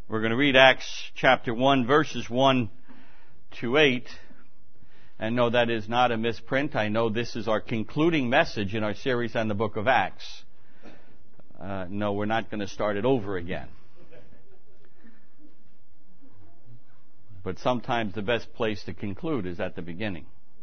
We're going to read Acts chapter 1, verses 1 to 8. And no, that is not a misprint. I know this is our concluding message in our series on the book of Acts. No, we're not going to start it over again. But sometimes the best place to conclude is at the beginning.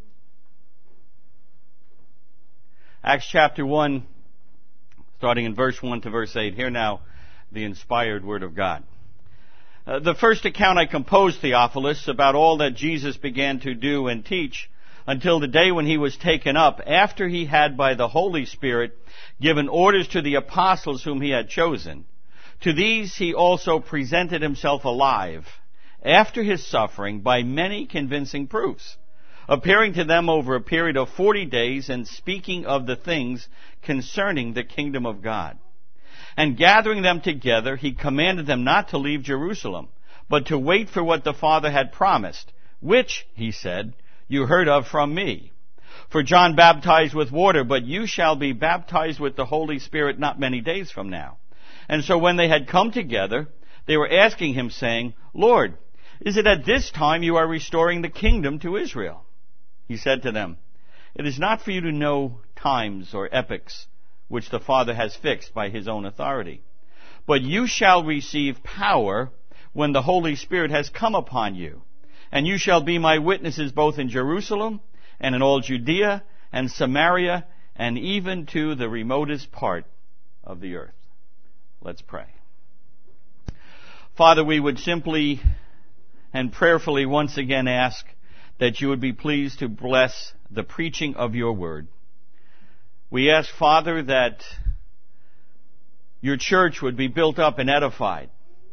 Acts chapter 1, starting in verse 1 to verse 8. Hear now the inspired word of God. The first account I composed, Theophilus, about all that Jesus began to do and teach until the day when he was taken up, after he had by the Holy Spirit given orders to the apostles whom he had chosen. To these he also presented himself alive, after his suffering, by many convincing proofs, appearing to them over a period of 40 days and speaking of the things concerning the kingdom of God. And gathering them together, he commanded them not to leave Jerusalem, but to wait for what the Father had promised, which, he said, you heard of from me. For John baptized with water, but you shall be baptized with the Holy Spirit not many days from now. And so when they had come together, they were asking him, saying, Lord, is it at this time you are restoring the kingdom to Israel? He said to them, it is not for you to know times or epochs which the Father has fixed by his own authority. But you shall receive power when the Holy Spirit has come upon you. And you shall be my witnesses both in Jerusalem and in all Judea and Samaria and even to the remotest part of the earth. Let's pray. Father, we would simply and prayerfully once again ask that you would be pleased to bless the preaching of your word. We ask, Father, that your church would be built up and edified.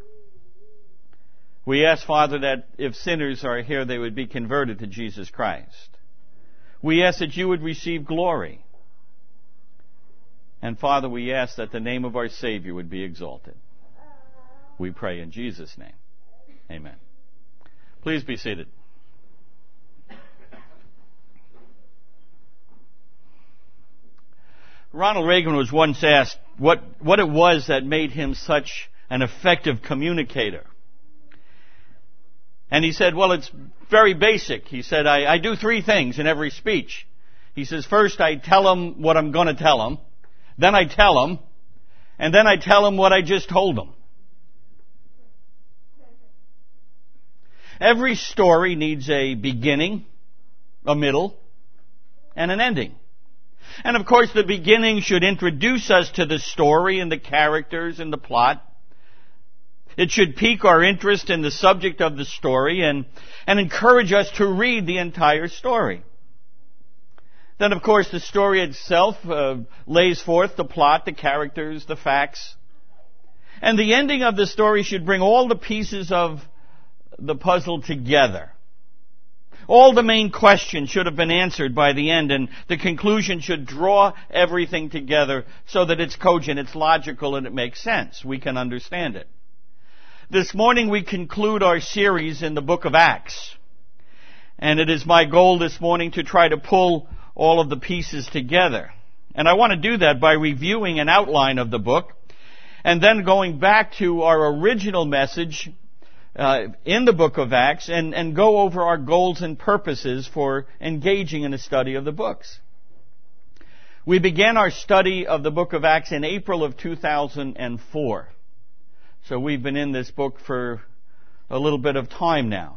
We ask, Father, that if sinners are here, they would be converted to Jesus Christ. We ask that you would receive glory. And, Father, we ask that the name of our Savior would be exalted. We pray in Jesus' name. Amen. Please be seated. Ronald Reagan was once asked what it was that made him such an effective communicator. And he said, well, it's very basic. He said, I do three things in every speech. He says, first I tell them what I'm going to tell them. Then I tell them. And then I tell them what I just told them. Every story needs a beginning, a middle, and an ending. And of course, the beginning should introduce us to the story and the characters and the plot. It should pique our interest in the subject of the story and encourage us to read the entire story. Then, of course, the story itself lays forth the plot, the characters, the facts. And the ending of the story should bring all the pieces of the puzzle together. All the main questions should have been answered by the end, and the conclusion should draw everything together so that it's cogent, it's logical, and it makes sense. We can understand it. This morning we conclude our series in the book of Acts. And it is my goal this morning to try to pull all of the pieces together. And I want to do that by reviewing an outline of the book, and then going back to our original message in the book of Acts and go over our goals and purposes for engaging in the study of the books. We began our study of the book of Acts in April of 2004. So we've been in this book for a little bit of time now.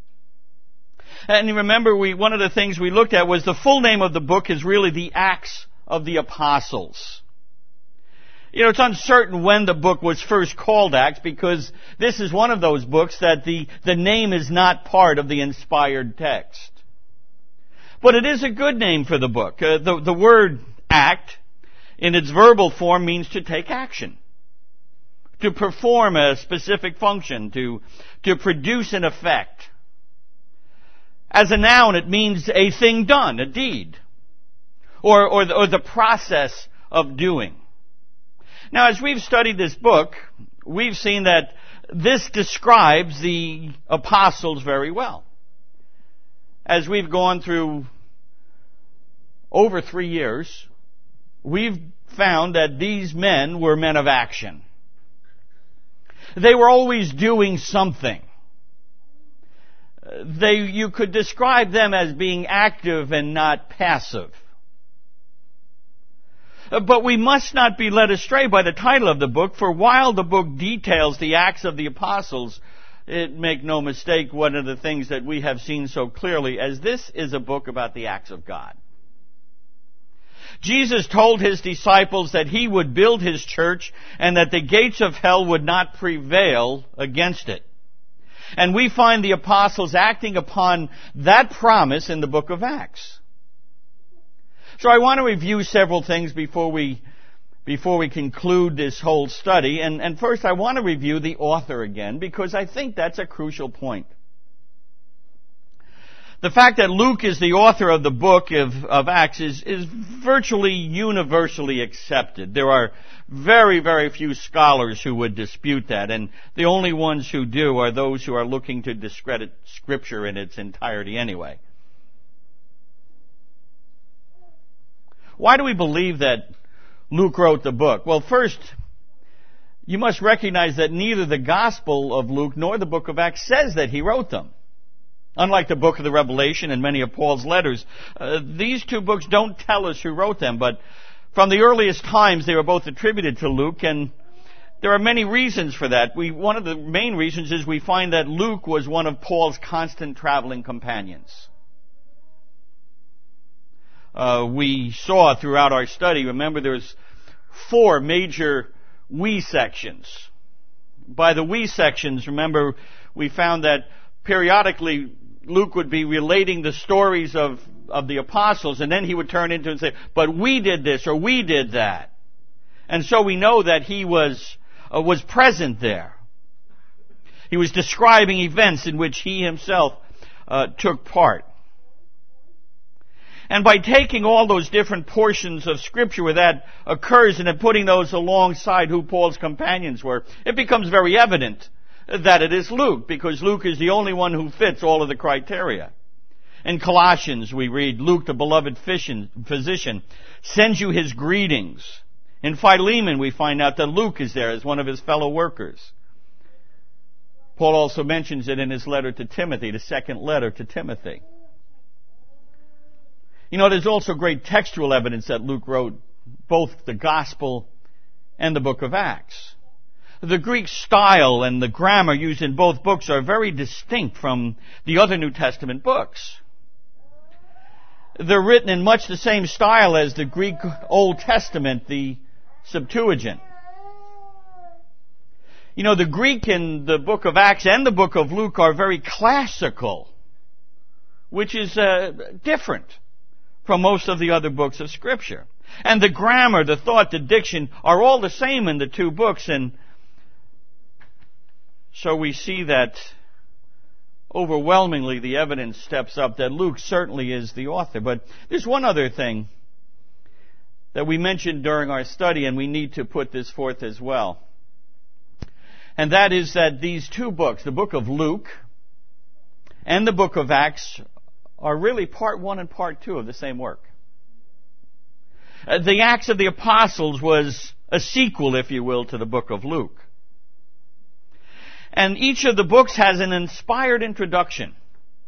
And you remember, one of the things we looked at was the full name of the book is really the Acts of the Apostles. You know, it's uncertain when the book was first called Acts, because this is one of those books that the name is not part of the inspired text. But it is a good name for the book. The word act, in its verbal form, means to take action, to perform a specific function, to produce an effect. As a noun, it means a thing done, a deed, or the process of doing. Now, as we've studied this book, we've seen that this describes the apostles very well. As we've gone through over 3 years, we've found that these men were men of action. They were always doing something. You could describe them as being active and not passive. But we must not be led astray by the title of the book, for while the book details the Acts of the Apostles, make no mistake, one of the things that we have seen so clearly, as this is a book about the acts of God. Jesus told his disciples that he would build his church and that the gates of hell would not prevail against it. And we find the apostles acting upon that promise in the book of Acts. So I want to review several things before we conclude this whole study. And first I want to review the author again, because I think that's a crucial point. The fact that Luke is the author of the book of Acts is virtually universally accepted. There are very, very few scholars who would dispute that, and the only ones who do are those who are looking to discredit Scripture in its entirety anyway. Why do we believe that Luke wrote the book? Well, first, you must recognize that neither the Gospel of Luke nor the book of Acts says that he wrote them. Unlike the book of the Revelation and many of Paul's letters, these two books don't tell us who wrote them, but from the earliest times they were both attributed to Luke, and there are many reasons for that. One of the main reasons is we find that Luke was one of Paul's constant traveling companions. We saw throughout our study, remember there's 4 major we sections. By the we sections, remember, we found that periodically Luke would be relating the stories of the apostles, and then he would turn into and say, but we did this or we did that. And so we know that he was present there. He was describing events in which he himself took part. And by taking all those different portions of Scripture where that occurs and then putting those alongside who Paul's companions were, it becomes very evident that it is Luke, because Luke is the only one who fits all of the criteria. In Colossians we read, Luke, the beloved physician, sends you his greetings. In Philemon we find out that Luke is there as one of his fellow workers. Paul also mentions it in his letter to Timothy, the second letter to Timothy. You know, there's also great textual evidence that Luke wrote both the Gospel and the book of Acts. The Greek style and the grammar used in both books are very distinct from the other New Testament books. They're written in much the same style as the Greek Old Testament, the Septuagint. You know, the Greek in the book of Acts and the book of Luke are very classical, which is different from most of the other books of Scripture. And the grammar, the thought, the diction are all the same in the two books, and so we see that overwhelmingly the evidence steps up that Luke certainly is the author. But there's one other thing that we mentioned during our study, and we need to put this forth as well. And that is that these two books, the book of Luke and the book of Acts, are really part 1 and part 2 of the same work. The Acts of the Apostles was a sequel, if you will, to the book of Luke. And each of the books has an inspired introduction.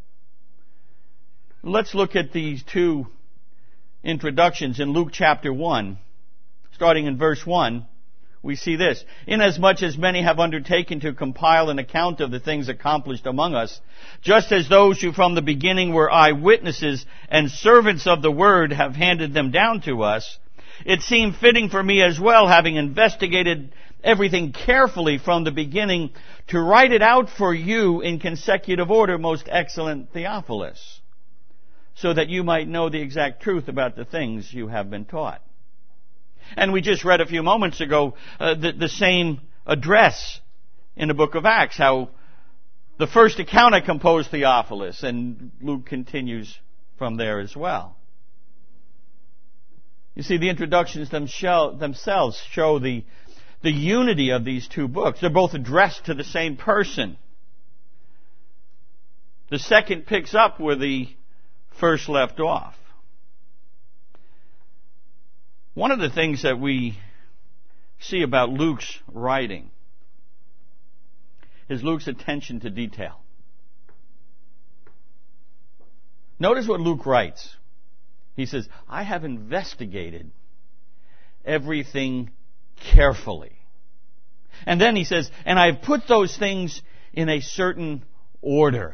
Let's look at these two introductions in Luke chapter 1. Starting in verse 1, we see this. Inasmuch as many have undertaken to compile an account of the things accomplished among us, just as those who from the beginning were eyewitnesses and servants of the word have handed them down to us, it seemed fitting for me as well, having investigated everything carefully from the beginning, to write it out for you in consecutive order, most excellent Theophilus, so that you might know the exact truth about the things you have been taught. And we just read a few moments ago the same address in the book of Acts, how the first account I composed Theophilus, and Luke continues from there as well. You see, the introductions themselves show the unity of these two books. They're both addressed to the same person. The second picks up where the first left off. One of the things that we see about Luke's writing is Luke's attention to detail. Notice what Luke writes. He says, I have investigated everything carefully. And then he says, and I have put those things in a certain order.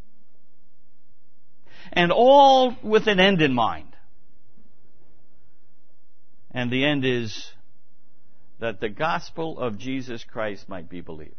And all with an end in mind. And the end is that the gospel of Jesus Christ might be believed.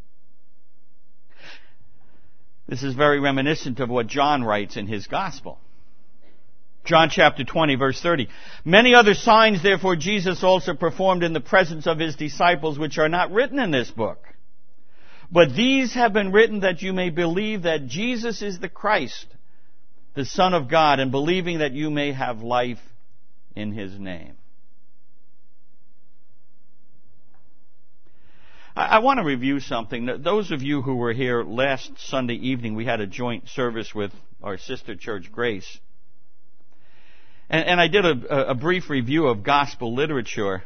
This is very reminiscent of what John writes in his gospel. John chapter 20, verse 30. Many other signs, therefore, Jesus also performed in the presence of his disciples, which are not written in this book. But these have been written that you may believe that Jesus is the Christ, the Son of God, and believing that you may have life in his name. I want to review something. Those of you who were here last Sunday evening, we had a joint service with our sister church, Grace. And I did a brief review of gospel literature.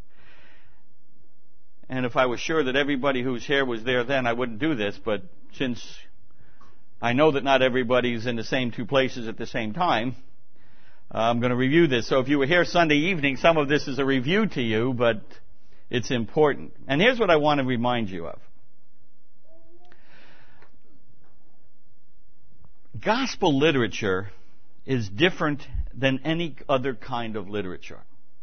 And if I was sure that everybody who's here was there then, I wouldn't do this. But since I know that not everybody's in the same two places at the same time, I'm going to review this. So if you were here Sunday evening, some of this is a review to you, but it's important. And here's what I want to remind you of. Gospel literature is different than any other kind of literature.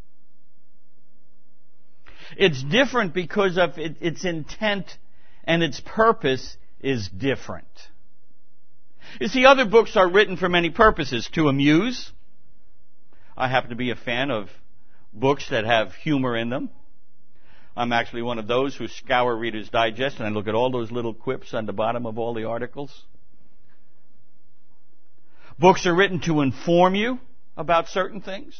It's different because of its intent and its purpose is different. You see, other books are written for many purposes. To amuse. I happen to be a fan of books that have humor in them. I'm actually one of those who scour Reader's Digest and I look at all those little quips on the bottom of all the articles. Books are written to inform you about certain things,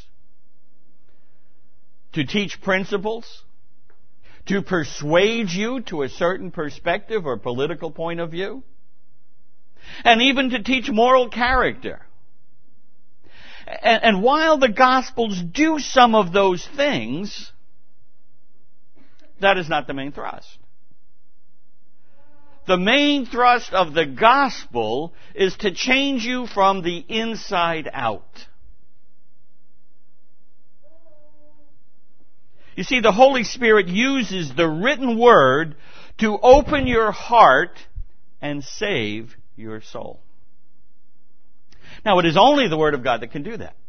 to teach principles, to persuade you to a certain perspective or political point of view, and even to teach moral character. And while the Gospels do some of those things, that is not the main thrust. The main thrust of the gospel is to change you from the inside out. You see, the Holy Spirit uses the written word to open your heart and save your soul. Now, it is only the Word of God that can do that.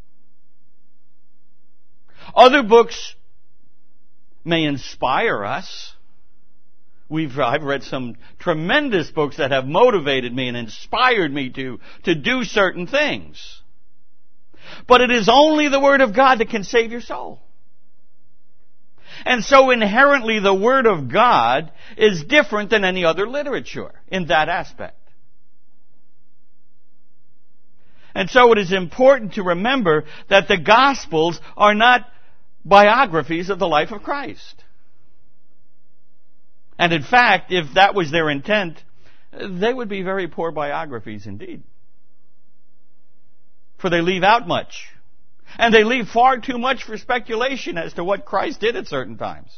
Other books may inspire us. I've read some tremendous books that have motivated me and inspired me to do certain things. But it is only the Word of God that can save your soul. And so inherently the Word of God is different than any other literature in that aspect. And so it is important to remember that the Gospels are not biographies of the life of Christ. And in fact, if that was their intent, they would be very poor biographies indeed. For they leave out much. And they leave far too much for speculation as to what Christ did at certain times.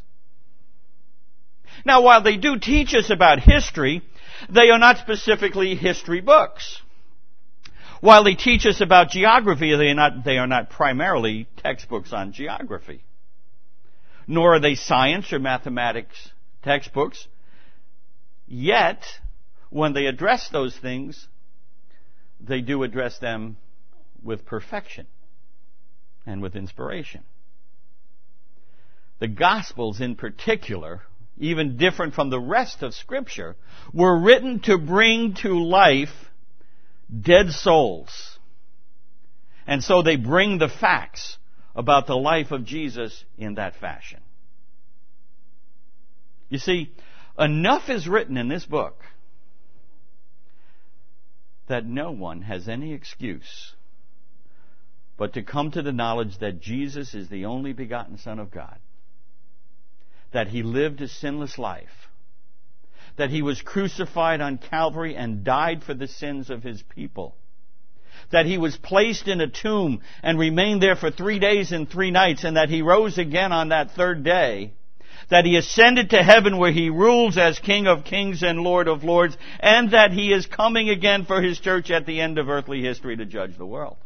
Now, while they do teach us about history, they are not specifically history books. While they teach us about geography, they are not primarily textbooks on geography. Nor are they science or mathematics textbooks. Yet, when they address those things, they do address them with perfection and with inspiration. The Gospels in particular, even different from the rest of Scripture, were written to bring to life dead souls. And so they bring the facts about the life of Jesus in that fashion. You see, enough is written in this book that no one has any excuse but to come to the knowledge that Jesus is the only begotten Son of God, that He lived a sinless life, that He was crucified on Calvary and died for the sins of His people, that He was placed in a tomb and remained there for 3 days and 3 nights, and that He rose again on that third day, that He ascended to heaven where He rules as King of kings and Lord of lords, and that He is coming again for His church at the end of earthly history to judge the world.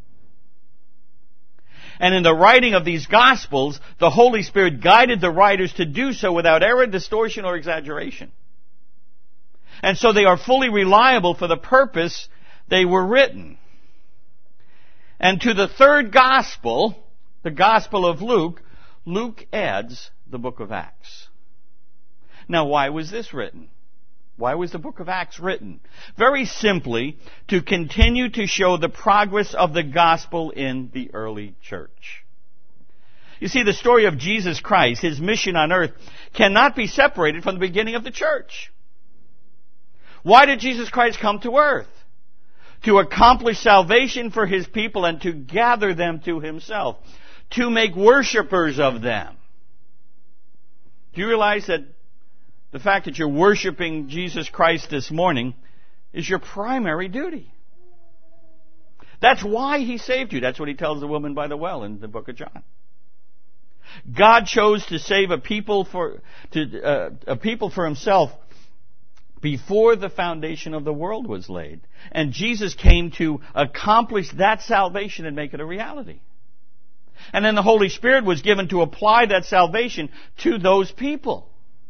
And in the writing of these Gospels, the Holy Spirit guided the writers to do so without error, distortion, or exaggeration. And so they are fully reliable for the purpose they were written. And to the third Gospel, the Gospel of Luke, Luke adds the book of Acts. Now, why was this written? Why was the book of Acts written? Very simply, to continue to show the progress of the gospel in the early church. You see, the story of Jesus Christ, His mission on earth, cannot be separated from the beginning of the church. Why did Jesus Christ come to earth? To accomplish salvation for His people and to gather them to Himself. To make worshipers of them. Do you realize that the fact that you're worshiping Jesus Christ this morning is your primary duty? That's why He saved you. That's what He tells the woman by the well in the book of John. God chose to save a people for Himself before the foundation of the world was laid. And Jesus came to accomplish that salvation and make it a reality. And then the Holy Spirit was given to apply that salvation to those people.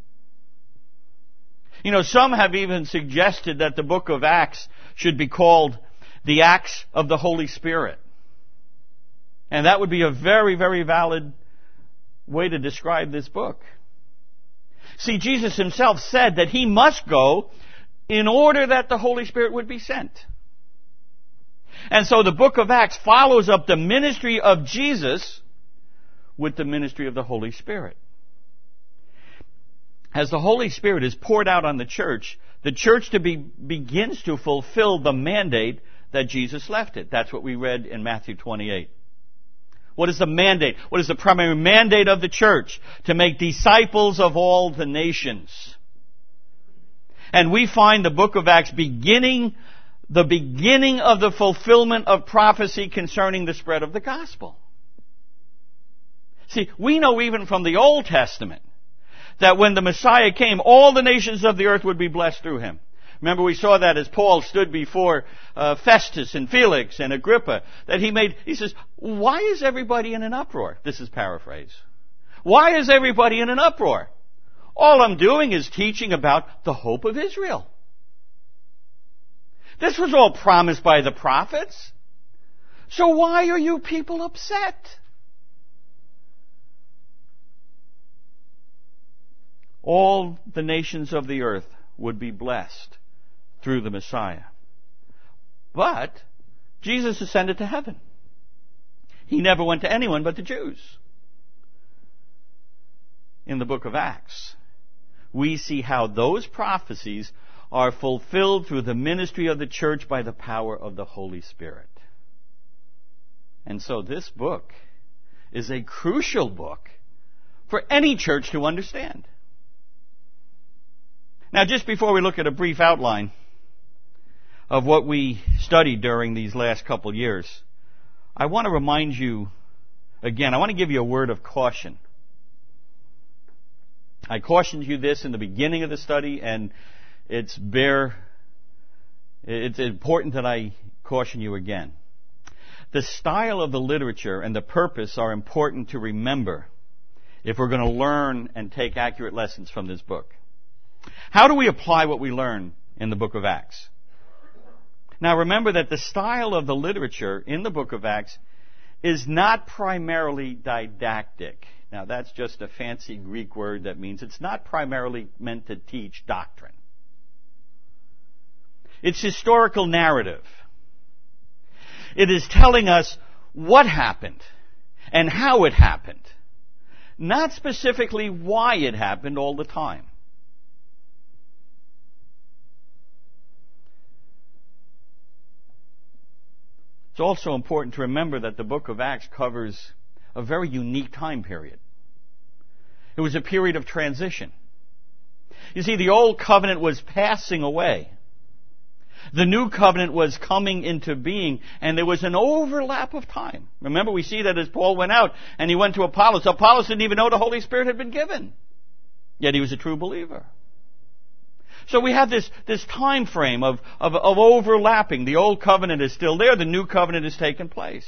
You know, some have even suggested that the book of Acts should be called the Acts of the Holy Spirit. And that would be a very, very valid way to describe this book. See, Jesus Himself said that He must go in order that the Holy Spirit would be sent. And so the book of Acts follows up the ministry of Jesus with the ministry of the Holy Spirit. As the Holy Spirit is poured out on the church begins to fulfill the mandate that Jesus left it. That's what we read in Matthew 28. What is the mandate? What is the primary mandate of the church? To make disciples of all the nations. And we find the book of Acts the beginning of the fulfillment of prophecy concerning the spread of the gospel. See, we know even from the Old Testament that when the Messiah came, all the nations of the earth would be blessed through Him. Remember, we saw that as Paul stood before Festus and Felix and Agrippa, that he says, why is everybody in an uproar? This is paraphrase. Why is everybody in an uproar? All I'm doing is teaching about the hope of Israel. This was all promised by the prophets. So why are you people upset? All the nations of the earth would be blessed through the Messiah. But Jesus ascended to heaven. He never went to anyone but the Jews. In the book of Acts, we see how those prophecies are fulfilled through the ministry of the church by the power of the Holy Spirit. And so this book is a crucial book for any church to understand. Now, just before we look at a brief outline of what we studied during these last couple years, I want to remind you again, I want to give you a word of caution. I cautioned you this in the beginning of the study, and it's important that I caution you again. The style of the literature and the purpose are important to remember if we're going to learn and take accurate lessons from this book. How do we apply what we learn in the book of Acts? Now remember that the style of the literature in the book of Acts is not primarily didactic. Now that's just a fancy Greek word that means it's not primarily meant to teach doctrine. It's historical narrative. It is telling us what happened and how it happened, not specifically why it happened all the time. It's also important to remember that the book of Acts covers a very unique time period. It was a period of transition. You see, the old covenant was passing away. The new covenant was coming into being, and there was an overlap of time. Remember, we see that as Paul went out and he went to Apollos. Apollos didn't even know the Holy Spirit had been given. Yet he was a true believer. So we have this time frame of overlapping. The old covenant is still there. The new covenant has taken place.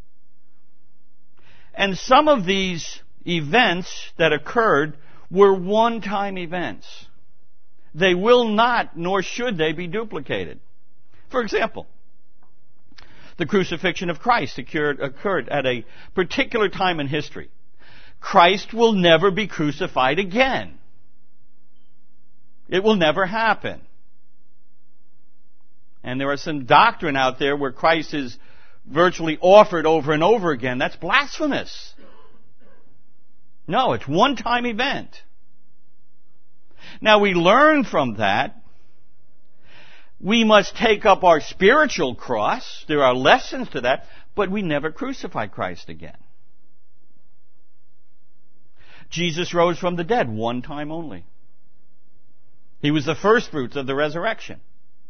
And some of these events that occurred were one-time events. They will not, nor should they, be duplicated. For example, the crucifixion of Christ occurred at a particular time in history. Christ will never be crucified again. It will never happen. And there are some doctrine out there where Christ is virtually offered over and over again. That's blasphemous. No, it's one-time event. Now we learn from that. We must take up our spiritual cross. There are lessons to that, but we never crucify Christ again. Jesus rose from the dead one time only. He was the first fruits of the resurrection.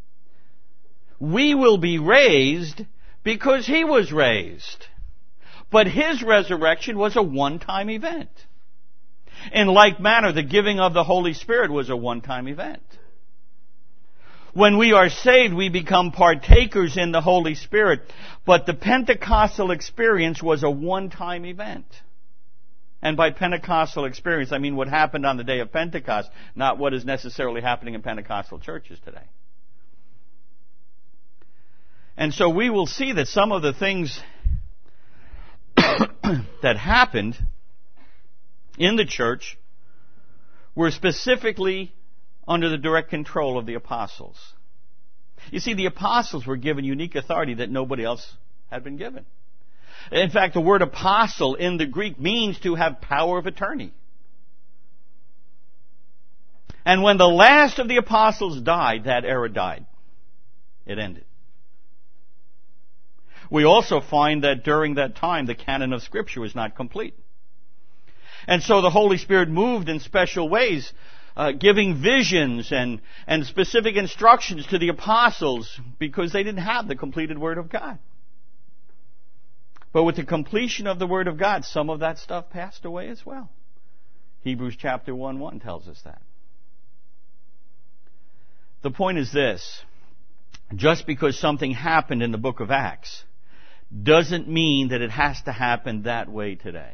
We will be raised because he was raised. But his resurrection was a one-time event. In like manner, the giving of the Holy Spirit was a one-time event. When we are saved, we become partakers in the Holy Spirit. But the Pentecostal experience was a one-time event. And by Pentecostal experience, I mean what happened on the day of Pentecost, not what is necessarily happening in Pentecostal churches today. And so we will see that some of the things that happened in the church were specifically under the direct control of the apostles. You see, the apostles were given unique authority that nobody else had been given. In fact, the word apostle in the Greek means to have power of attorney. And when the last of the apostles died, that era died. It ended. We also find that during that time, the canon of Scripture was not complete. And so the Holy Spirit moved in special ways, giving visions and specific instructions to the apostles because they didn't have the completed Word of God. But with the completion of the Word of God, some of that stuff passed away as well. Hebrews chapter 1:1 tells us that. The point is this: just because something happened in the book of Acts doesn't mean that it has to happen that way today.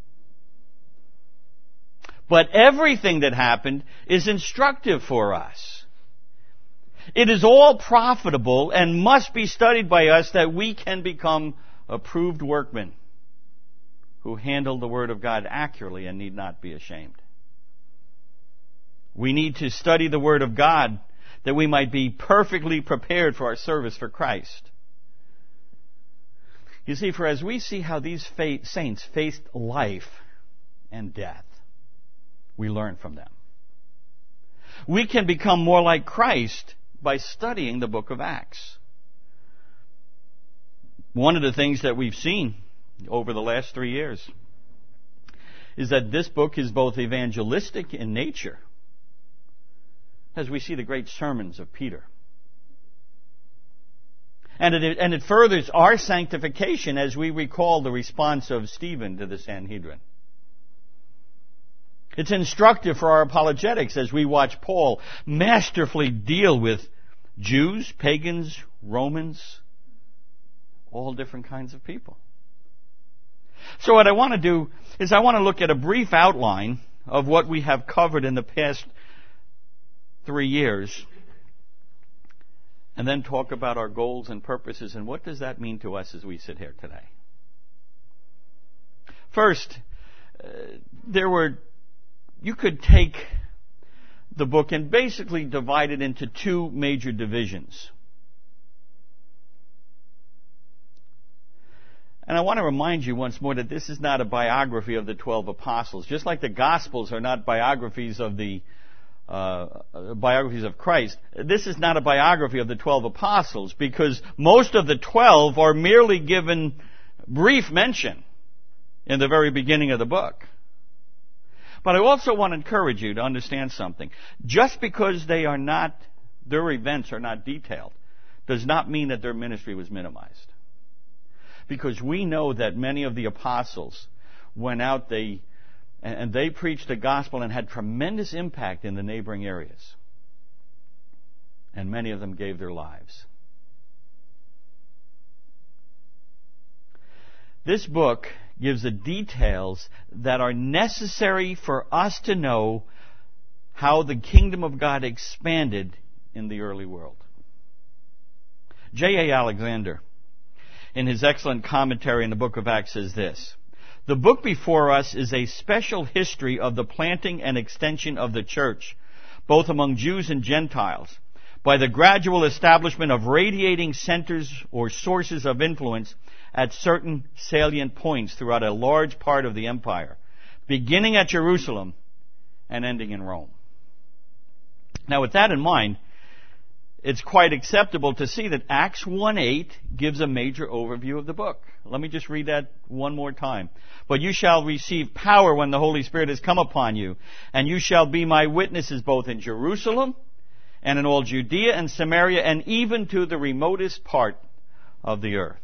But everything that happened is instructive for us. It is all profitable and must be studied by us that we can become approved workmen who handle the Word of God accurately and need not be ashamed. We need to study the Word of God that we might be perfectly prepared for our service for Christ. You see, for as we see how these saints faced life and death, we learn from them. We can become more like Christ by studying the book of Acts. One of the things that we've seen over the last 3 years is that this book is both evangelistic in nature, as we see the great sermons of Peter. And it furthers our sanctification as we recall the response of Stephen to the Sanhedrin. It's instructive for our apologetics as we watch Paul masterfully deal with Jews, pagans, Romans, all different kinds of people. So what I want to do is I want to look at a brief outline of what we have covered in the past 3 years, and then talk about our goals and purposes and what does that mean to us as we sit here today. First, you could take the book and basically divide it into 2 major divisions. And I want to remind you once more that this is not a biography of the 12 apostles. Just like the Gospels are not biographies of biographies of Christ, this is not a biography of the 12 apostles because most of the 12 are merely given brief mention in the very beginning of the book. But I also want to encourage you to understand something. Just because their events are not detailed does not mean that their ministry was minimized. Because we know that many of the apostles went out, they And they preached the gospel and had tremendous impact in the neighboring areas. And many of them gave their lives. This book gives the details that are necessary for us to know how the kingdom of God expanded in the early world. J.A. Alexander, in his excellent commentary in the book of Acts, says this: "The book before us is a special history of the planting and extension of the church, both among Jews and Gentiles, by the gradual establishment of radiating centers or sources of influence at certain salient points throughout a large part of the empire, beginning at Jerusalem and ending in Rome." Now, with that in mind, it's quite acceptable to see that Acts 1:8 gives a major overview of the book. Let me just read that one more time. "But you shall receive power when the Holy Spirit has come upon you, and you shall be my witnesses both in Jerusalem and in all Judea and Samaria and even to the remotest part of the earth."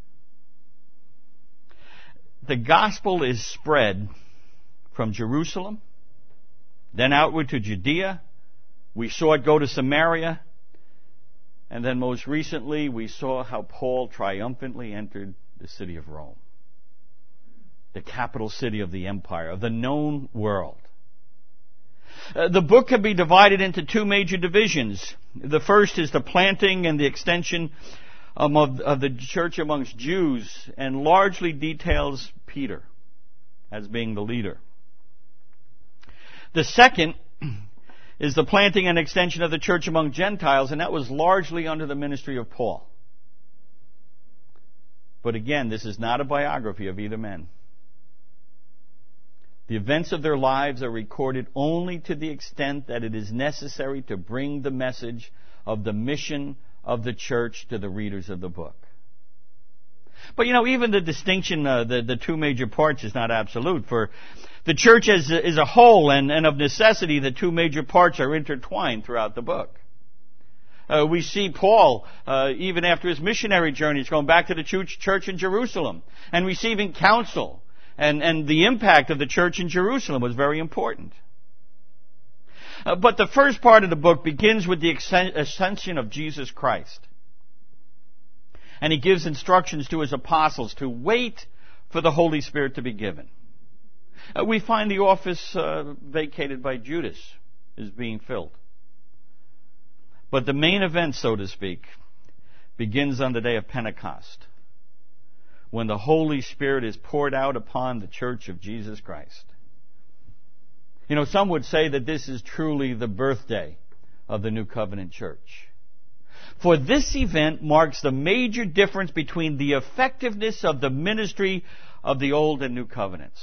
The gospel is spread from Jerusalem, then outward to Judea. We saw it go to Samaria. And then most recently, we saw how Paul triumphantly entered the city of Rome, the capital city of the empire, of the known world. The book can be divided into two major divisions. The first is the planting and the extension of the church amongst Jews, and largely details Peter as being the leader. The second is the planting and extension of the church among Gentiles, and that was largely under the ministry of Paul. But again, this is not a biography of either men. The events of their lives are recorded only to the extent that it is necessary to bring the message of the mission of the church to the readers of the book. But even the distinction, the two major parts, is not absolute. For the church is a whole, and of necessity, the two major parts are intertwined throughout the book. We see Paul, even after his missionary journeys, going back to the church in Jerusalem and receiving counsel. And the impact of the church in Jerusalem was very important. But the first part of the book begins with the ascension of Jesus Christ. And he gives instructions to his apostles to wait for the Holy Spirit to be given. We find the office vacated by Judas is being filled. But the main event, so to speak, begins on the day of Pentecost, when the Holy Spirit is poured out upon the church of Jesus Christ. Some would say that this is truly the birthday of the New Covenant Church. For this event marks the major difference between the effectiveness of the ministry of the Old and New Covenants.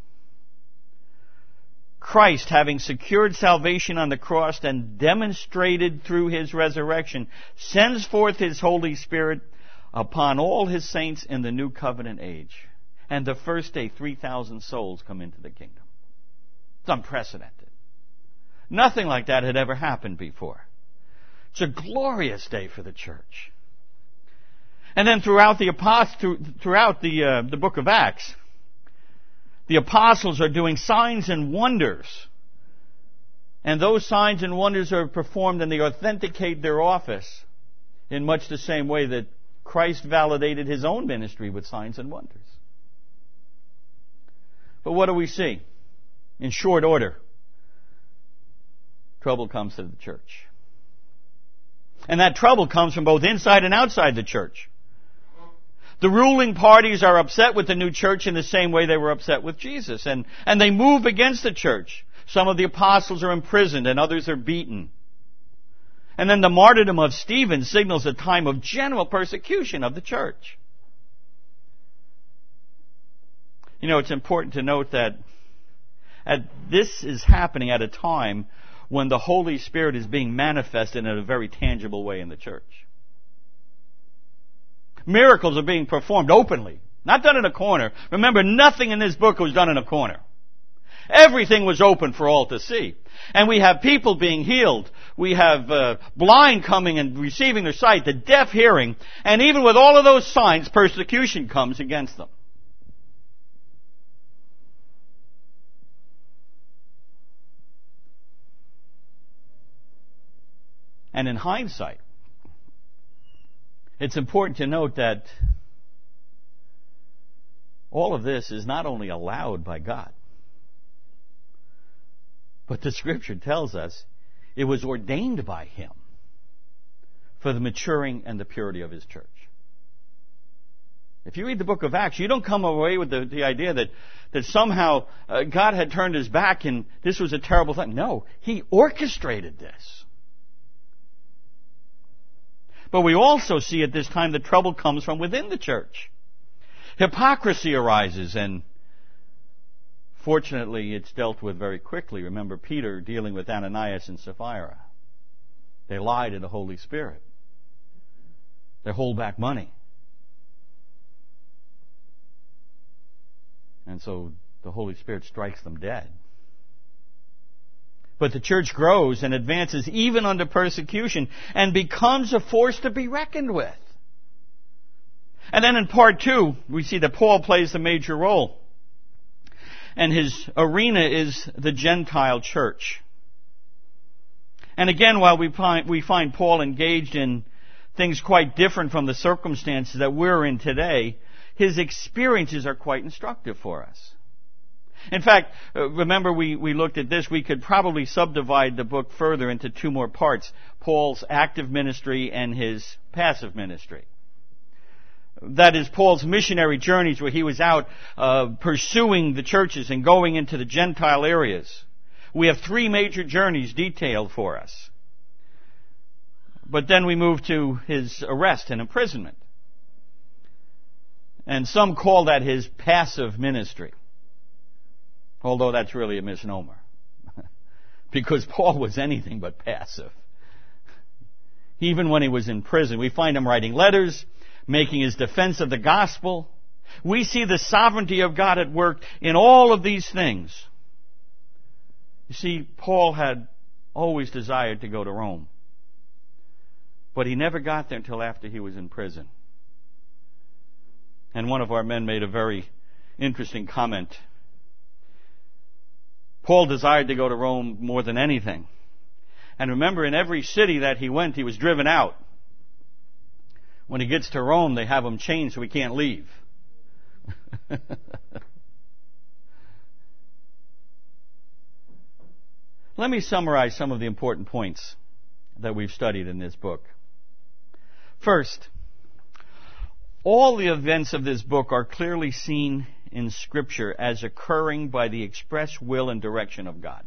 Christ, having secured salvation on the cross and demonstrated through his resurrection, sends forth his Holy Spirit upon all his saints in the New Covenant age. And the first day, 3,000 souls come into the kingdom. It's unprecedented. Nothing like that had ever happened before. It's a glorious day for the church. And then throughout the book of Acts, the apostles are doing signs and wonders. And those signs and wonders are performed and they authenticate their office in much the same way that Christ validated his own ministry with signs and wonders. But what do we see? In short order, trouble comes to the church. And that trouble comes from both inside and outside the church. The ruling parties are upset with the new church in the same way they were upset with Jesus. And they move against the church. Some of the apostles are imprisoned and others are beaten. And then the martyrdom of Stephen signals a time of general persecution of the church. It's important to note that this is happening at a time when the Holy Spirit is being manifested in a very tangible way in the church. Miracles are being performed openly, not done in a corner. Remember, nothing in this book was done in a corner. Everything was open for all to see. And we have people being healed. We have blind coming and receiving their sight, the deaf hearing. And even with all of those signs, persecution comes against them. And in hindsight, it's important to note that all of this is not only allowed by God, but the Scripture tells us it was ordained by Him for the maturing and the purity of His church. If you read the book of Acts, you don't come away with the idea that somehow God had turned His back and this was a terrible thing. No, He orchestrated this. But we also see at this time that trouble comes from within the church. Hypocrisy arises, and fortunately it's dealt with very quickly. Remember Peter dealing with Ananias and Sapphira. They lied to the Holy Spirit. They hold back money. And so the Holy Spirit strikes them dead. But the church grows and advances even under persecution and becomes a force to be reckoned with. And then in part 2, we see that Paul plays the major role. And his arena is the Gentile church. And again, while we find Paul engaged in things quite different from the circumstances that we're in today, his experiences are quite instructive for us. In fact, remember we looked at this. We could probably subdivide the book further into 2 more parts: Paul's active ministry and his passive ministry. That is Paul's missionary journeys, where he was out pursuing the churches and going into the Gentile areas. We have 3 major journeys detailed for us. But then we move to his arrest and imprisonment. And some call that his passive ministry. Although that's really a misnomer. Because Paul was anything but passive. Even when he was in prison, we find him writing letters, making his defense of the gospel. We see the sovereignty of God at work in all of these things. You see, Paul had always desired to go to Rome. But he never got there until after he was in prison. And one of our men made a very interesting comment. Paul desired to go to Rome more than anything. And remember, in every city that he went, he was driven out. When he gets to Rome, they have him chained so he can't leave. Let me summarize some of the important points that we've studied in this book. First, all the events of this book are clearly seen in Scripture as occurring by the express will and direction of God.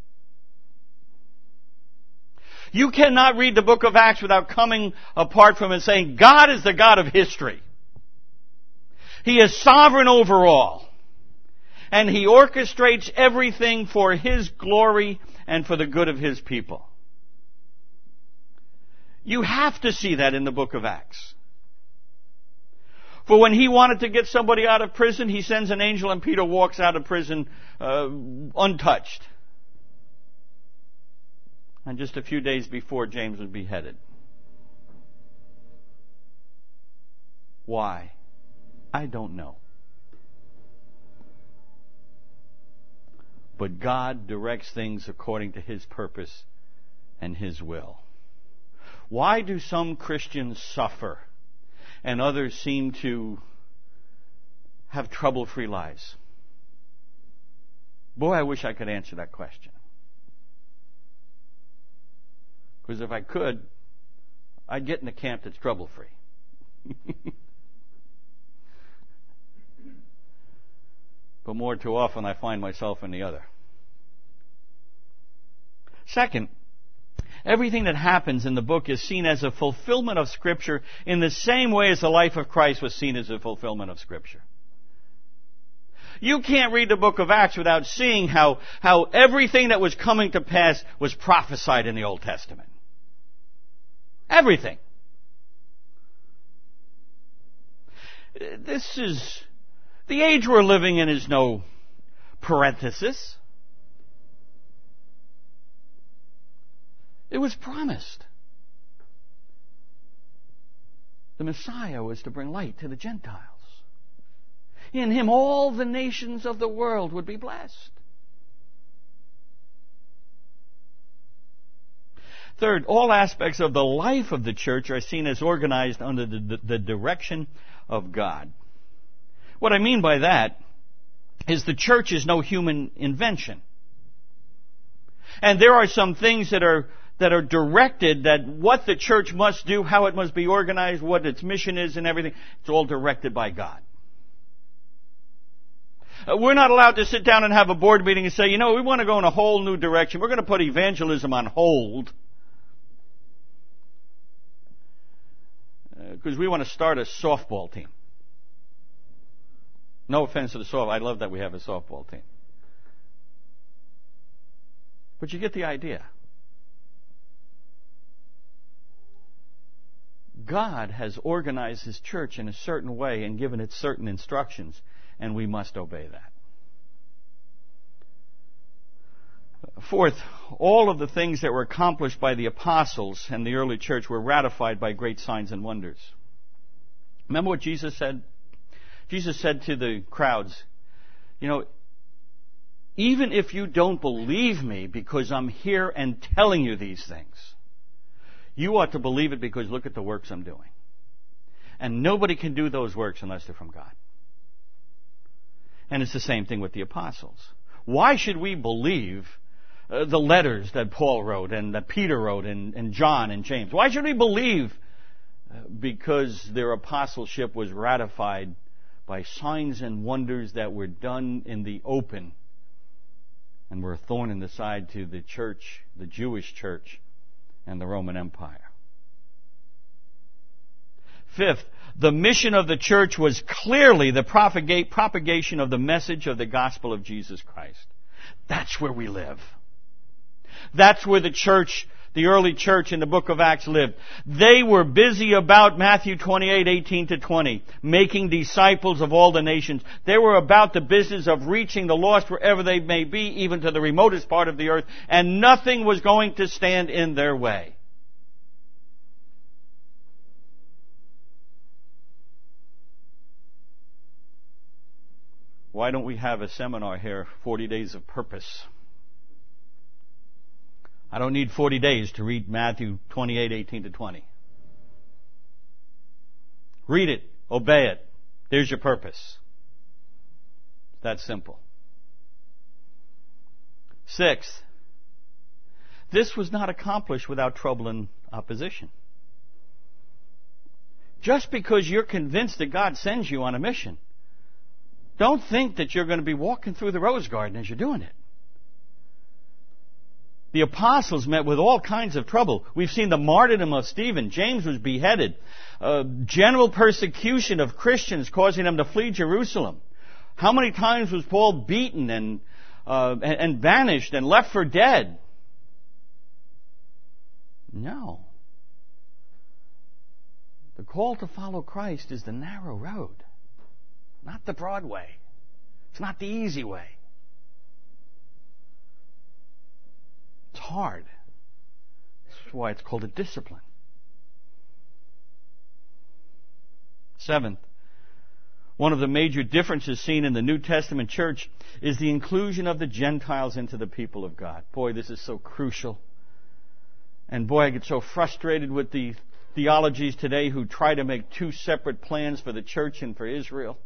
You cannot read the book of Acts without coming apart from it saying, God is the God of history. He is sovereign over all. And He orchestrates everything for His glory and for the good of His people. You have to see that in the book of Acts. For when He wanted to get somebody out of prison, He sends an angel and Peter walks out of prison untouched. And just a few days before, James was beheaded. Why? I don't know. But God directs things according to His purpose and His will. Why do some Christians suffer and others seem to have trouble-free lives? Boy, I wish I could answer that question. Because if I could, I'd get in a camp that's trouble-free. But more too often I find myself in the other. Second, everything that happens in the book is seen as a fulfillment of Scripture in the same way as the life of Christ was seen as a fulfillment of Scripture. You can't read the book of Acts without seeing how everything that was coming to pass was prophesied in the Old Testament. Everything. This is... The age we're living in is no parenthesis. It was promised. The Messiah was to bring light to the Gentiles. In Him all the nations of the world would be blessed. Third, all aspects of the life of the church are seen as organized under the direction of God. What I mean by that is the church is no human invention. And there are some things that are directed, that what the church must do, how it must be organized, what its mission is and everything, it's all directed by God. We're not allowed to sit down and have a board meeting and say, we want to go in a whole new direction. We're going to put evangelism on hold because we want to start a softball team. No offense to the softball. I love that we have a softball team. But you get the idea. God has organized His church in a certain way and given it certain instructions, and we must obey that. Fourth, all of the things that were accomplished by the apostles and the early church were ratified by great signs and wonders. Remember what Jesus said? Jesus said to the crowds, even if you don't believe me because I'm here and telling you these things, you ought to believe it because look at the works I'm doing. And nobody can do those works unless they're from God. And it's the same thing with the apostles. Why should we believe the letters that Paul wrote and that Peter wrote and John and James? Why should we believe? Because their apostleship was ratified by signs and wonders that were done in the open and were a thorn in the side to the church, the Jewish church, and the Roman Empire. Fifth, the mission of the church was clearly the propagation of the message of the gospel of Jesus Christ. That's where we live. That's where the church, the early church in the book of Acts lived. They were busy about Matthew 28:18-20, making disciples of all the nations. They were about the business of reaching the lost wherever they may be, even to the remotest part of the earth, and nothing was going to stand in their way. Why don't we have a seminar here, 40 Days of Purpose? I don't need 40 days to read Matthew 28:18-20. Read it. Obey it. There's your purpose. It's that simple. Sixth, this was not accomplished without trouble and opposition. Just because you're convinced that God sends you on a mission, don't think that you're going to be walking through the rose garden as you're doing it. The apostles met with all kinds of trouble. We've seen the martyrdom of Stephen. James was beheaded. General persecution of Christians causing them to flee Jerusalem. How many times was Paul beaten and banished and left for dead? No. The call to follow Christ is the narrow road, not the broad way. It's not the easy way. It's hard. That's why it's called a discipline. Seventh, one of the major differences seen in the New Testament church is the inclusion of the Gentiles into the people of God. Boy, this is so crucial. And boy, I get so frustrated with the theologies today who try to make two separate plans for the church and for Israel.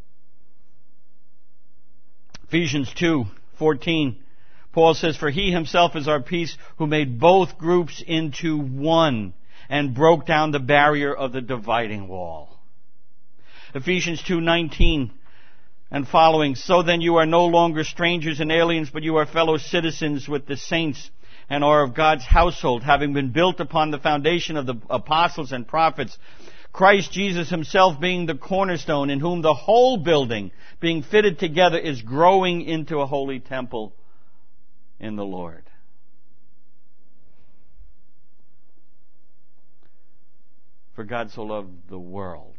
Ephesians 2:14, Paul says, "For he himself is our peace, who made both groups into one and broke down the barrier of the dividing wall." Ephesians 2:19 and following, "So then you are no longer strangers and aliens, but you are fellow citizens with the saints and are of God's household, having been built upon the foundation of the apostles and prophets, Christ Jesus himself being the cornerstone, in whom the whole building, being fitted together, is growing into a holy temple in the Lord." For God so loved the world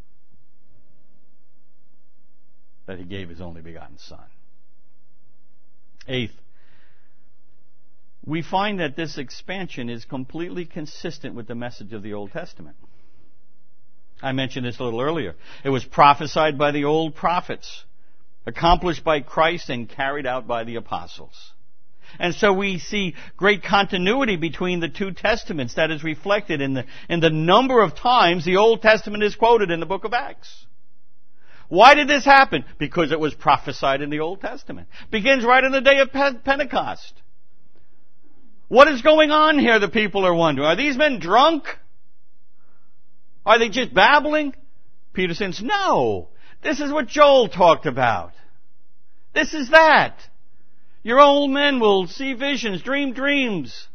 that he gave his only begotten Son. Eighth, we find that this expansion is completely consistent with the message of the Old Testament. I mentioned this a little earlier. It was prophesied by the old prophets, accomplished by Christ, and carried out by the apostles. And so we see great continuity between the two testaments that is reflected in the number of times the Old Testament is quoted in the book of Acts. Why did this happen? Because it was prophesied in the Old Testament. Begins right on the day of Pentecost. What is going on here, the people are wondering? Are these men drunk? Are they just babbling? Peter says, no. This is what Joel talked about. This is that. Your old men will see visions, dream dreams.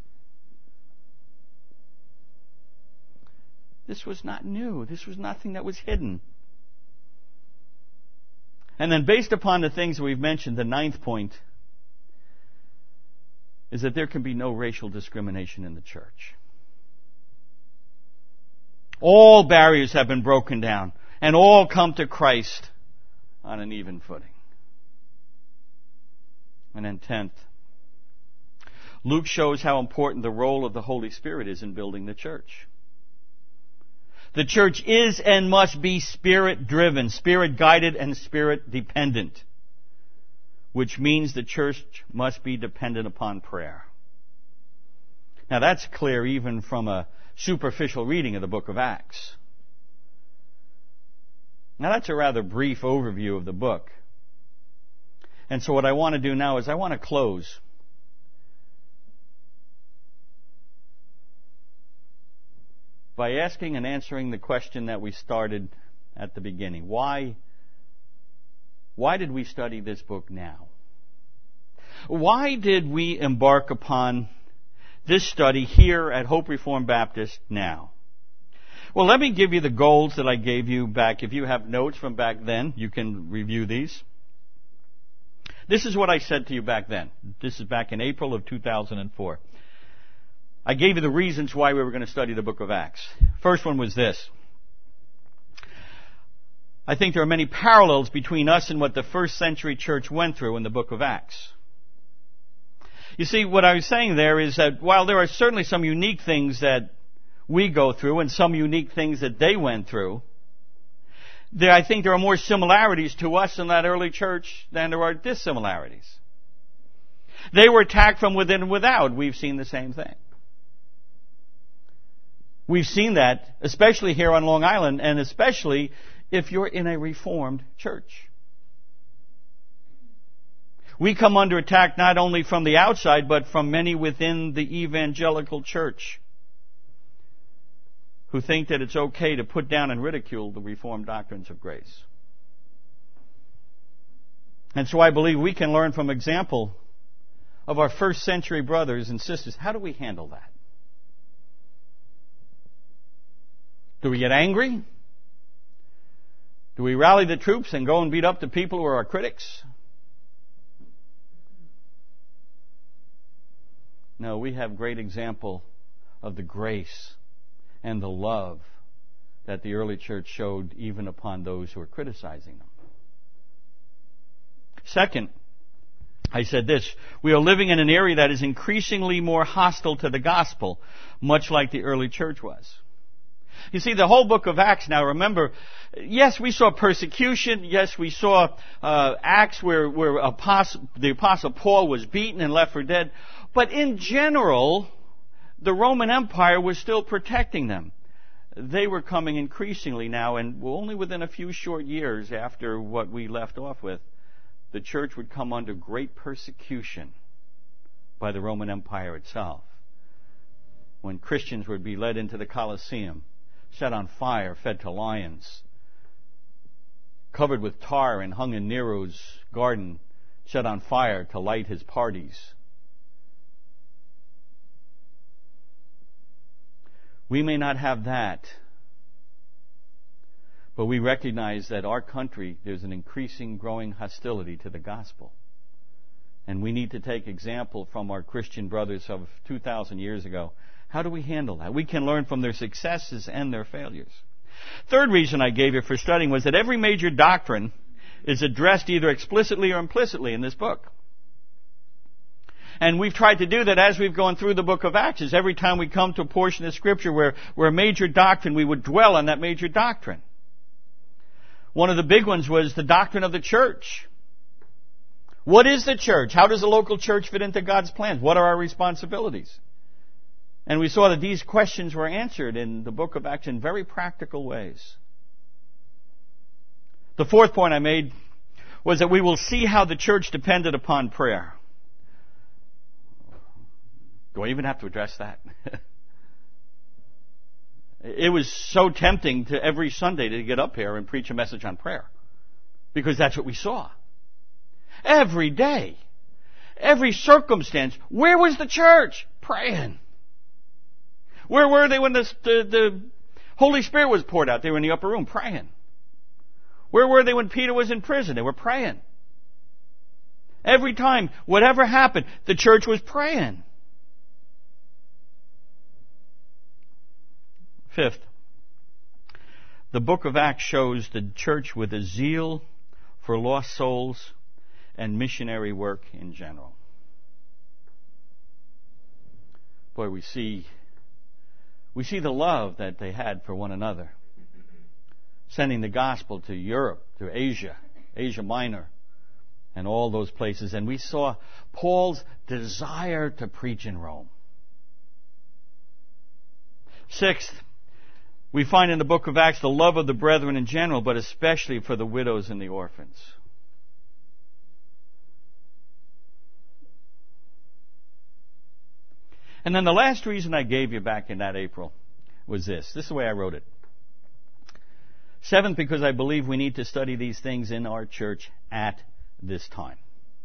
This was not new. This was nothing that was hidden. And then based upon the things we've mentioned, the ninth point is that there can be no racial discrimination in the church. All barriers have been broken down, and all come to Christ on an even footing. And then 10th, Luke shows how important the role of the Holy Spirit is in building the church. The church is and must be Spirit-driven, Spirit-guided, and Spirit-dependent, which means the church must be dependent upon prayer. Now that's clear even from a superficial reading of the book of Acts. Now that's a rather brief overview of the book. And so what I want to do now is I want to close by asking and answering the question that we started at the beginning. Why did we study this book now? Why did we embark upon this study here at Hope Reformed Baptist now? Well, let me give you the goals that I gave you back. If you have notes from back then, you can review these. This is what I said to you back then. This is back in April of 2004. I gave you the reasons why we were going to study the book of Acts. First one was this. I think there are many parallels between us and what the first century church went through in the book of Acts. You see, what I was saying there is that while there are certainly some unique things that we go through and some unique things that they went through, I think there are more similarities to us in that early church than there are dissimilarities. They were attacked from within and without. We've seen the same thing. We've seen that, especially here on Long Island, and especially if you're in a Reformed church. We come under attack not only from the outside, but from many within the evangelical church who think that it's okay to put down and ridicule the Reformed doctrines of grace. And so I believe we can learn from example of our first century brothers and sisters. How do we handle that? Do we get angry? Do we rally the troops and go and beat up the people who are our critics? No, we have great example of the grace and the love that the early church showed even upon those who were criticizing them. Second, I said this, we are living in an area that is increasingly more hostile to the gospel, much like the early church was. You see, the whole book of Acts now, remember, yes, we saw persecution. Yes, we saw Acts where the Apostle Paul was beaten and left for dead. But in general, the Roman Empire was still protecting them. They were coming increasingly now, and only within a few short years after what we left off with, the church would come under great persecution by the Roman Empire itself. When Christians would be led into the Colosseum, set on fire, fed to lions, covered with tar and hung in Nero's garden, set on fire to light his parties. We may not have that, but we recognize that our country, there's an increasing, growing hostility to the gospel. And we need to take example from our Christian brothers of 2,000 years ago. How do we handle that? We can learn from their successes and their failures. Third reason I gave you for studying was that every major doctrine is addressed either explicitly or implicitly in this book. And we've tried to do that as we've gone through the book of Acts. Is every time we come to a portion of Scripture where a major doctrine, we would dwell on that major doctrine. One of the big ones was the doctrine of the church. What is the church? How does the local church fit into God's plans? What are our responsibilities? And we saw that these questions were answered in the book of Acts in very practical ways. The fourth point I made was that we will see how the church depended upon prayer. Do I even have to address that? It was so tempting to every Sunday to get up here and preach a message on prayer, because that's what we saw. Every day, every circumstance, where was the church? Praying. Where were they when the Holy Spirit was poured out? They were in the upper room praying. Where were they when Peter was in prison? They were praying. Every time, whatever happened, the church was praying. Fifth, the book of Acts shows the church with a zeal for lost souls and missionary work in general. Boy, we see the love that they had for one another, sending the gospel to Europe, to Asia Minor, and all those places. And we saw Paul's desire to preach in Rome. Sixth, we find in the book of Acts the love of the brethren in general, but especially for the widows and the orphans. And then the last reason I gave you back in that April was this. This is the way I wrote it. Seventh, because I believe we need to study these things in our church at this time.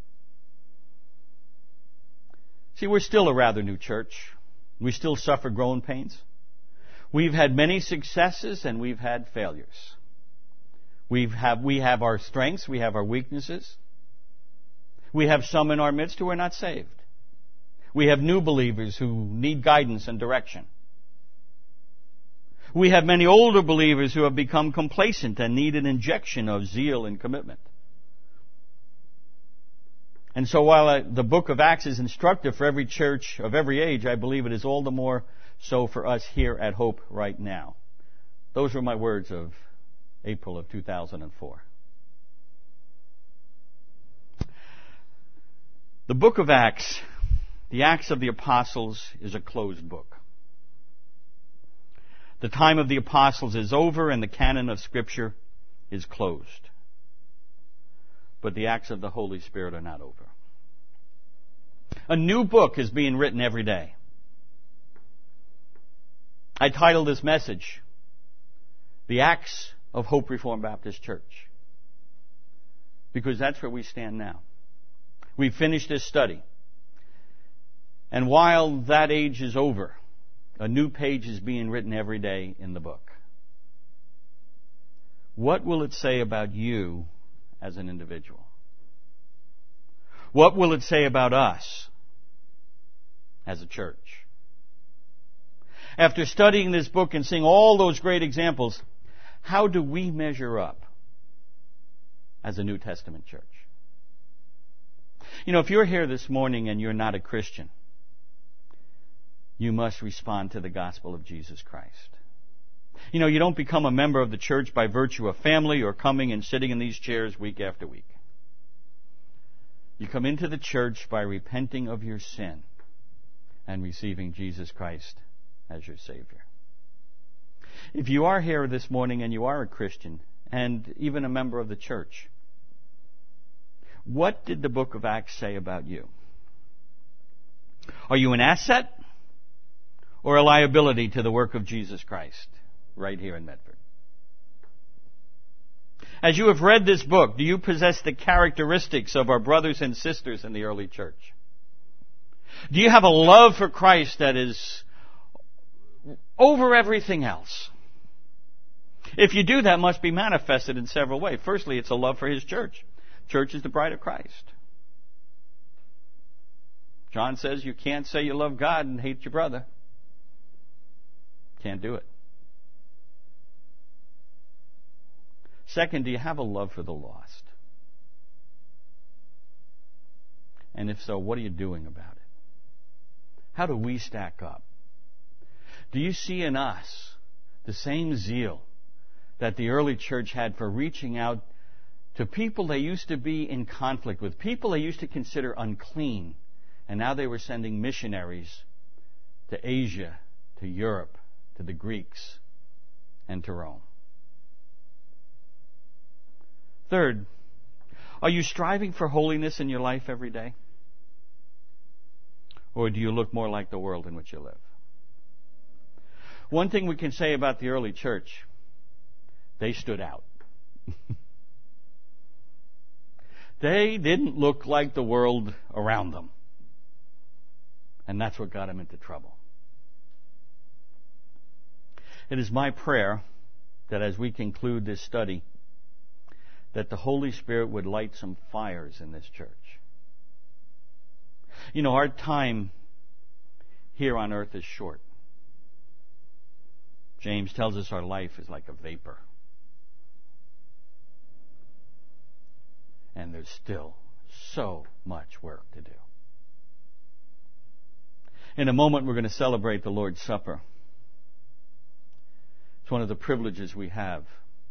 See, we're still a rather new church. We still suffer growing pains. We've had many successes and we've had failures. We have our strengths, we have our weaknesses. We have some in our midst who are not saved. We have new believers who need guidance and direction. We have many older believers who have become complacent and need an injection of zeal and commitment. And so while the book of Acts is instructive for every church of every age, I believe it is all the more so for us here at Hope right now. Those were my words of April of 2004. The book of Acts, the Acts of the Apostles, is a closed book. The time of the apostles is over and the canon of Scripture is closed. But the Acts of the Holy Spirit are not over. A new book is being written every day. I titled this message, The Acts of Hope Reformed Baptist Church, because that's where we stand now. We've finished this study. And while that age is over, a new page is being written every day in the book. What will it say about you as an individual? What will it say about us as a church? After studying this book and seeing all those great examples, how do we measure up as a New Testament church? You know, if you're here this morning and you're not a Christian, you must respond to the gospel of Jesus Christ. You know, you don't become a member of the church by virtue of family or coming and sitting in these chairs week after week. You come into the church by repenting of your sin and receiving Jesus Christ as your Savior. If you are here this morning and you are a Christian and even a member of the church, what did the book of Acts say about you? Are you an asset or a liability to the work of Jesus Christ right here in Medford? As you have read this book, do you possess the characteristics of our brothers and sisters in the early church? Do you have a love for Christ that is over everything else? If you do, that must be manifested in several ways. Firstly, it's a love for His church. Church is the bride of Christ. John says you can't say you love God and hate your brother. Can't do it. Second, do you have a love for the lost? And if so, what are you doing about it? How do we stack up? Do you see in us the same zeal that the early church had for reaching out to people they used to be in conflict with, people they used to consider unclean, and now they were sending missionaries to Asia, to Europe, to the Greeks, and to Rome. Third, are you striving for holiness in your life every day? Or do you look more like the world in which you live? One thing we can say about the early church, they stood out. They didn't look like the world around them. And that's what got them into trouble. It is my prayer that as we conclude this study, that the Holy Spirit would light some fires in this church. You know, our time here on earth is short. James tells us our life is like a vapor. And there's still so much work to do. In a moment, we're going to celebrate the Lord's Supper. It's one of the privileges we have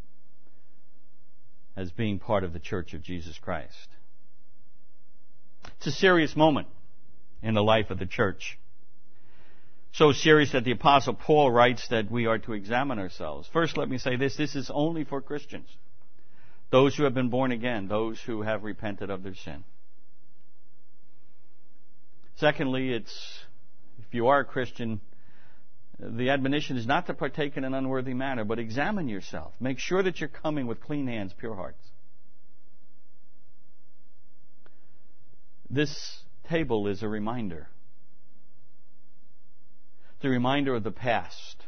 as being part of the Church of Jesus Christ. It's a serious moment in the life of the church. So serious that the Apostle Paul writes that we are to examine ourselves. First, let me say this. This is only for Christians. Those who have been born again. Those who have repented of their sin. Secondly, if you are a Christian, the admonition is not to partake in an unworthy manner, but examine yourself. Make sure that you're coming with clean hands, pure hearts. This table is a reminder. It's a reminder of the past.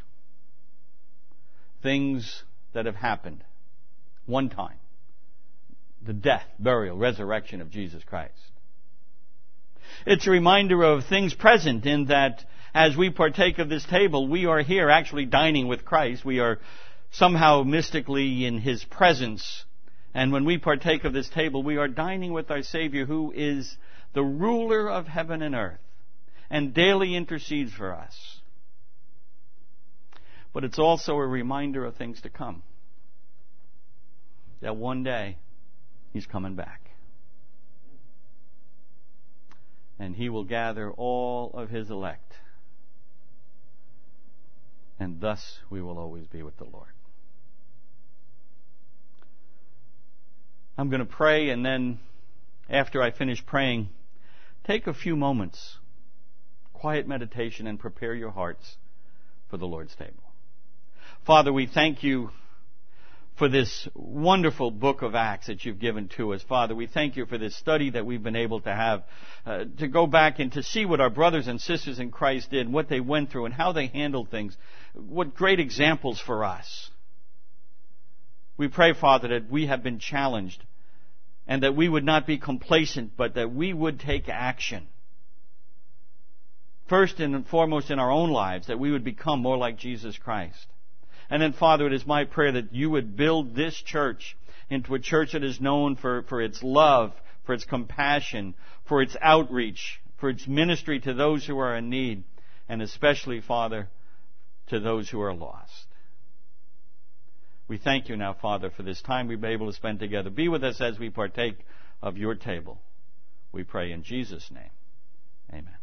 Things that have happened one time. The death, burial, resurrection of Jesus Christ. It's a reminder of things present in that as we partake of this table, we are here actually dining with Christ. We are somehow mystically in His presence. And when we partake of this table, we are dining with our Savior, who is the ruler of heaven and earth and daily intercedes for us. But it's also a reminder of things to come. That one day, He's coming back. And He will gather all of His elect. And thus we will always be with the Lord. I'm going to pray, and then after I finish praying, take a few moments, quiet meditation, and prepare your hearts for the Lord's table. Father, we thank You for this wonderful book of Acts that You've given to us. Father, we thank You for this study that we've been able to have, to go back and to see what our brothers and sisters in Christ did, what they went through, and how they handled things. What great examples for us. We pray, Father, that we have been challenged and that we would not be complacent, but that we would take action. First and foremost in our own lives, that we would become more like Jesus Christ. And then, Father, it is my prayer that You would build this church into a church that is known for its love, for its compassion, for its outreach, for its ministry to those who are in need, and especially, Father, to those who are lost. We thank You now, Father, for this time we've been able to spend together. Be with us as we partake of Your table. We pray in Jesus' name. Amen.